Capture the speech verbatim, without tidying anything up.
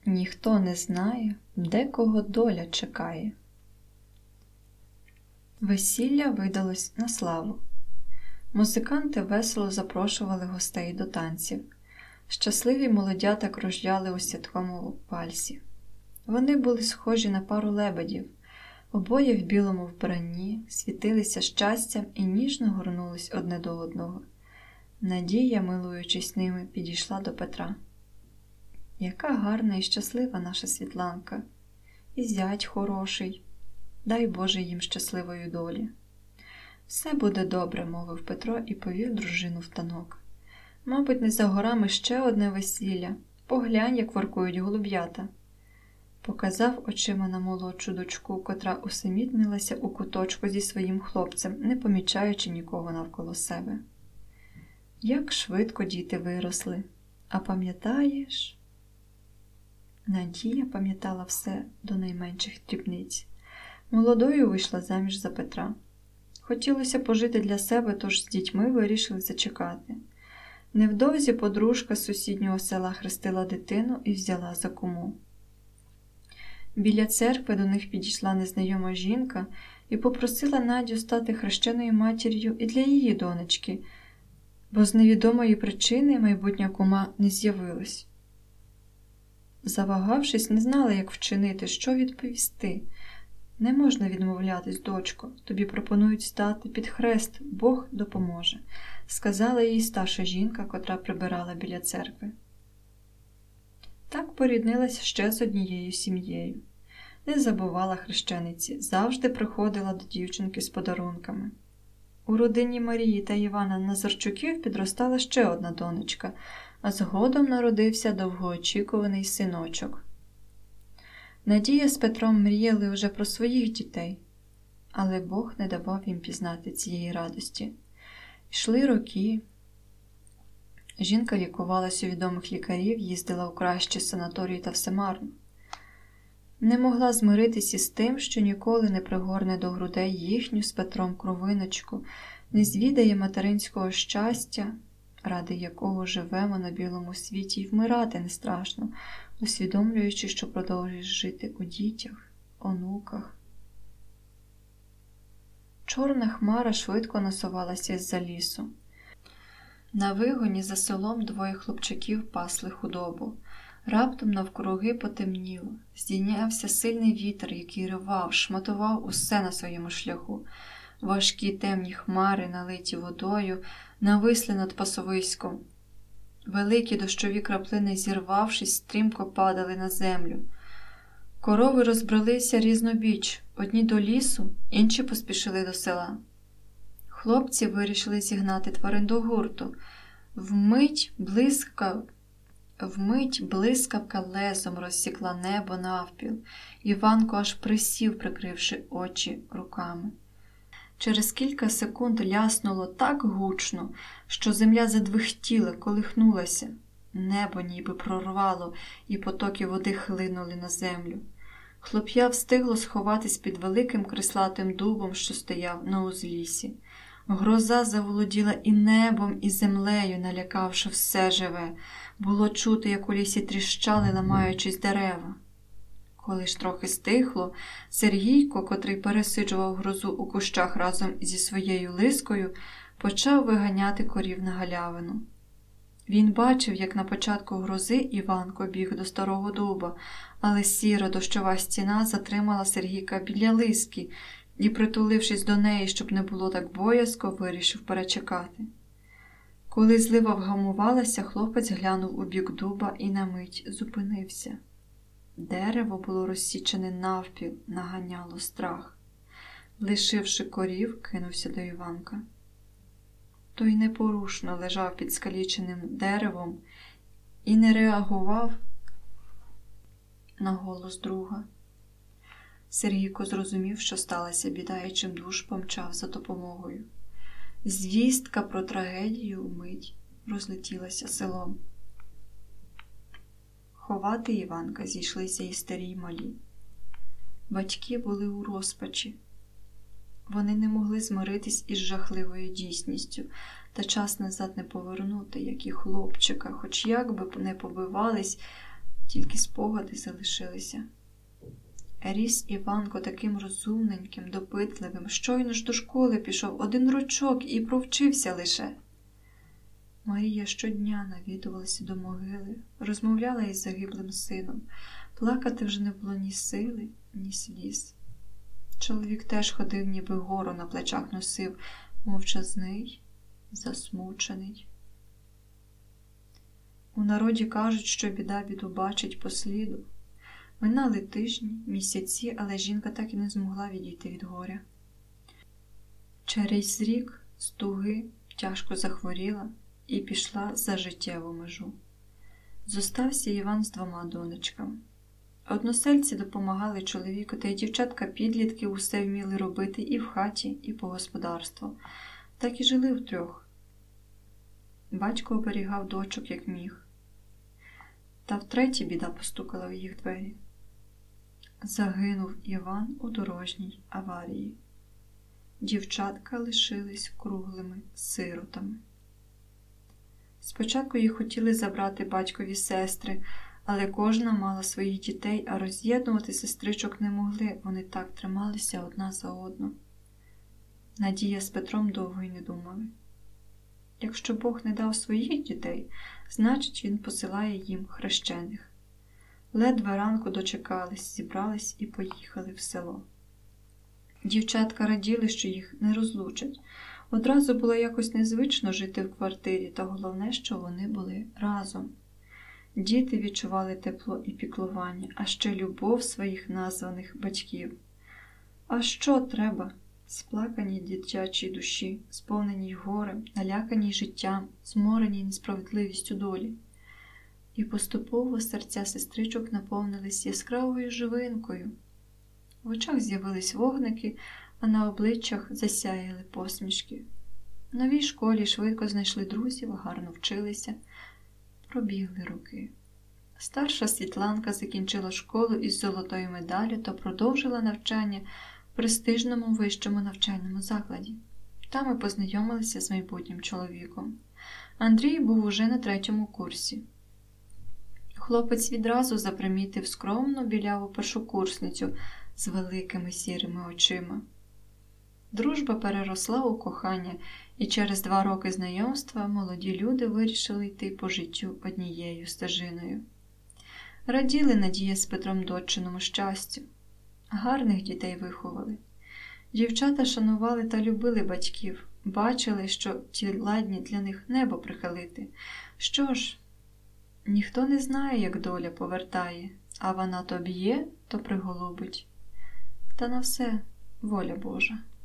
Ніхто не знає, де кого доля чекає. Весілля видалось на славу. Музиканти весело запрошували гостей до танців. Щасливі молодята кружляли у святковому вальсі. Вони були схожі на пару лебедів. Обоє в білому вбранні, світилися щастям і ніжно горнулись одне до одного. Надія, милуючись ними, підійшла до Петра. «Яка гарна і щаслива наша Світланка! І зять хороший! Дай Боже їм щасливої долі!» «Все буде добре», – мовив Петро і повів дружину в танок. «Мабуть, не за горами ще одне весілля. Поглянь, як воркують голуб'ята». Показав очима на молодшу дочку, котра усамітнилася у куточку зі своїм хлопцем, не помічаючи нікого навколо себе. «Як швидко діти виросли. А пам'ятаєш?» Надія пам'ятала все до найменших дрібниць. Молодою вийшла заміж за Петра. Хотілося пожити для себе, тож з дітьми вирішили зачекати. Невдовзі подружка з сусіднього села хрестила дитину і взяла за куму. Біля церкви до них підійшла незнайома жінка і попросила Надю стати хрещеною матір'ю і для її донечки, бо з невідомої причини майбутня кума не з'явилась. Завагавшись, не знала, як вчинити, що відповісти. «Не можна відмовлятись, дочко, тобі пропонують стати під хрест, Бог допоможе», – сказала їй старша жінка, котра прибирала біля церкви. Так поріднилася ще з однією сім'єю. Не забувала хрещениці, завжди приходила до дівчинки з подарунками. У родині Марії та Івана Назарчуків підростала ще одна донечка, а згодом народився довгоочікуваний синочок. Надія з Петром мріяли вже про своїх дітей, але Бог не давав їм пізнати цієї радості. Йшли роки. Жінка лікувалась у відомих лікарів, їздила у кращі санаторії та все марно. Не могла змиритися з тим, що ніколи не пригорне до грудей їхню з Петром кровиночку, не звідає материнського щастя, ради якого живемо на білому світі, і вмирати не страшно, усвідомлюючи, що продовжуєш жити у дітях, онуках. Чорна хмара швидко насувалася з-за лісу. На вигоні за селом двоє хлопчаків пасли худобу. Раптом навкруги потемніло. Здійнявся сильний вітер, який ривав, шматував усе на своєму шляху. Важкі темні хмари, налиті водою, нависли над пасовиськом. Великі дощові краплини, зірвавшись, стрімко падали на землю. Корови розбралися різнобіч, одні до лісу, інші поспішили до села. Хлопці вирішили зігнати тварин до гурту. Вмить блискав... Вмить блискавка лезом розсікла небо навпіл. Іванко аж присів, прикривши очі руками. Через кілька секунд ляснуло так гучно, що земля задвихтіла, колихнулася. Небо ніби прорвало, і потоки води хлинули на землю. Хлоп'я встигло сховатись під великим крислатим дубом, що стояв на узліссі. Гроза заволоділа і небом, і землею, налякавши все живе. Було чути, як у лісі тріщали, ламаючись дерева. Коли ж трохи стихло, Сергійко, котрий пересиджував грозу у кущах разом зі своєю лискою, почав виганяти корів на галявину. Він бачив, як на початку грози Іванко біг до старого дуба, але сіра дощова стіна затримала Сергійка біля лиски і, притулившись до неї, щоб не було так боязко, вирішив перечекати. Коли злива вгамувалася, хлопець глянув у бік дуба і на мить зупинився. Дерево було розсічене навпіл, наганяло страх. Лишивши корів, кинувся до Іванка. Той непорушно лежав під скаліченим деревом і не реагував на голос друга. Сергійко зрозумів, що сталася біда, і чимдуж помчав за допомогою. Звістка про трагедію вмить розлетілася селом. Ховати Іванка зійшлися і старі, й малі. Батьки були у розпачі. Вони не могли змиритись із жахливою дійсністю, та час назад не повернути, як і хлопчика, хоч як би не побивались, тільки спогади залишилися. Ріс Іванко таким розумненьким, допитливим, щойно ж до школи пішов один рочок і провчився лише. Марія щодня навідувалася до могили, розмовляла із загиблим сином. Плакати вже не було ні сили, ні сліз. Чоловік теж ходив, ніби гору на плечах носив, мовчазний, засмучений. У народі кажуть, що біда біду бачить по сліду. Минали тижні, місяці, але жінка так і не змогла відійти від горя. Через рік з туги тяжко захворіла і пішла за життєву межу. Зостався Іван з двома донечками. Односельці допомагали чоловіку, та й дівчатка-підлітки усе вміли робити і в хаті, і по господарству. Так і жили втрьох. Батько оберігав дочок, як міг. Та втретє біда постукала в їх двері. Загинув Іван у дорожній аварії. Дівчатка лишились круглими сиротами. Спочатку їх хотіли забрати батькові сестри, але кожна мала своїх дітей, а роз'єднувати сестричок не могли, вони так трималися одна за одну. Надія з Петром довго й не думали. Якщо Бог не дав своїх дітей, значить він посилає їм хрещених. Ледве ранку дочекались, зібрались і поїхали в село. Дівчатка раділи, що їх не розлучать. Одразу було якось незвично жити в квартирі, та головне, що вони були разом. Діти відчували тепло і піклування, а ще любов своїх названих батьків. А що треба? Сплаканій дитячій душі, сповненій горем, наляканій життям, змореній несправедливістю долі. І поступово серця сестричок наповнились яскравою живинкою. В очах з'явились вогники, а на обличчях засяяли посмішки. В новій школі швидко знайшли друзів, гарно вчилися. Пробігли роки. Старша Світланка закінчила школу із золотою медаллю та продовжила навчання в престижному вищому навчальному закладі. Там ми познайомилися з майбутнім чоловіком. Андрій був уже на третьому курсі. Хлопець відразу запримітив скромну біляву першокурсницю з великими сірими очима. Дружба переросла у кохання, і через два роки знайомства молоді люди вирішили йти по життю однією стежиною. Раділи Надія з Петром дочиному щастю. Гарних дітей виховали. Дівчата шанували та любили батьків, бачили, що ті ладні для них небо прихилити. Що ж, ніхто не знає, як доля повертає, а вона то б'є, то приголубить. Та на все воля Божа.